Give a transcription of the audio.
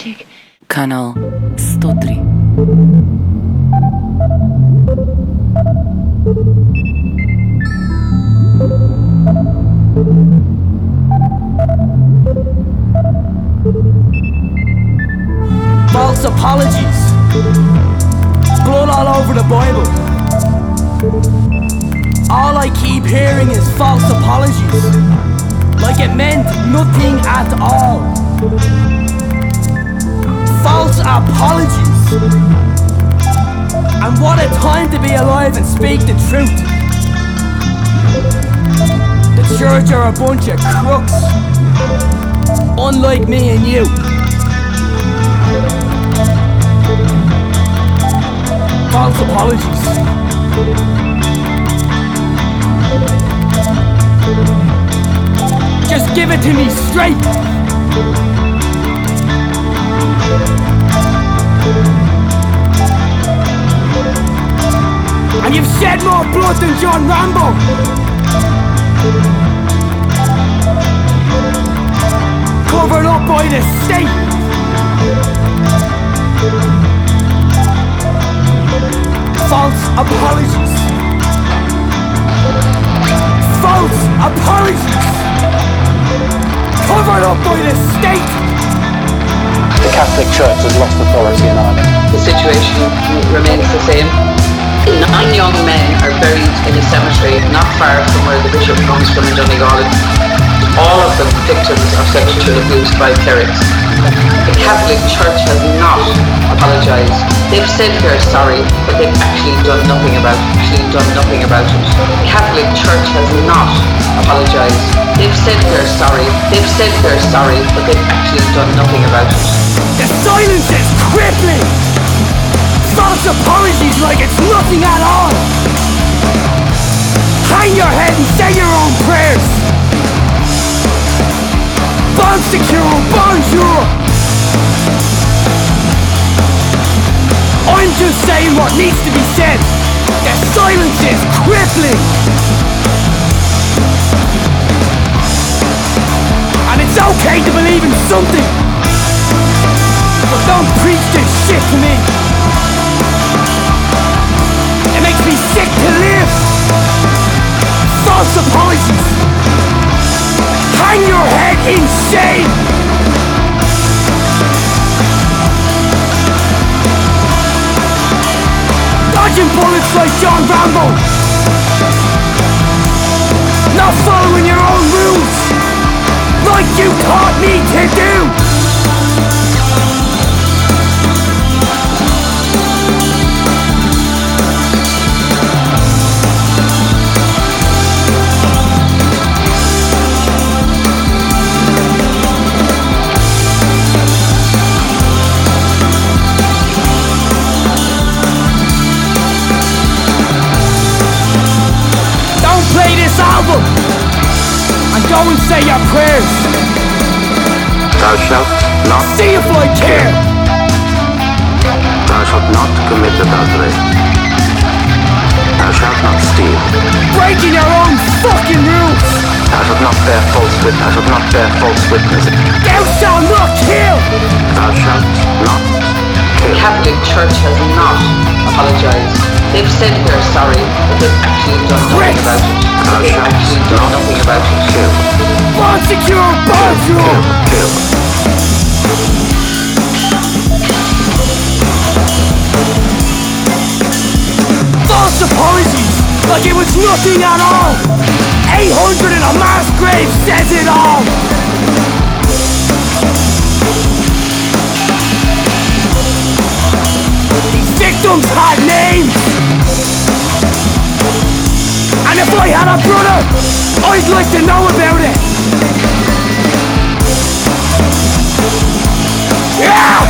Magic. Kanal 103. False apologies. Blood all over the Bible. All I keep hearing is false apologies. Like it meant nothing at all. False apologies. And what a time to be alive and speak the truth. The church are a bunch of crooks, unlike me and you. False apologies. Just give it to me straight. And you've shed more blood than John Rambo. Covered up by the state. False apologies. False apologies. Covered up by the state. The Catholic Church has lost authority in Ireland. The situation remains the same. 9 young men are buried in a cemetery not far from where the bishop comes from in Donegal. All of them victims of sexual abuse by clerics. The Catholic Church has not apologised. They've said they're sorry, but they've actually done nothing about it. The Catholic Church has not apologised. They've said they're sorry, but they've actually done nothing about it. The silence is crippling. False apologies like it's nothing at all. Hang your head and say your own prayers. Bon secure, bonjour. I'm just saying what needs to be said. The silence is crippling. And it's okay to believe in something, but don't preach this shit to me. It makes me sick to live. False apologies. Hang your head in shame. Dodging bullets like John Rambo. Not following your own rules like you taught me to do. Play this album and go and say your prayers. Thou shalt not. See if I care. Thou shalt not commit adultery. Thou shalt not steal. Breaking your own fucking rules. Thou shalt not bear false witness. Thou shalt not bear false witness. Thou shalt not kill. Thou shalt not kill. The Catholic Church has not apologised. They've said they're sorry, but they've actually done nothing about it. They've actually done nothing about it. Kill. Bon secure, bonjour. Kill. False apologies, like it was nothing at all. 800 in a mass grave says it all. These victims had names. And if I had a brother, I'd like to know about it. Yeah!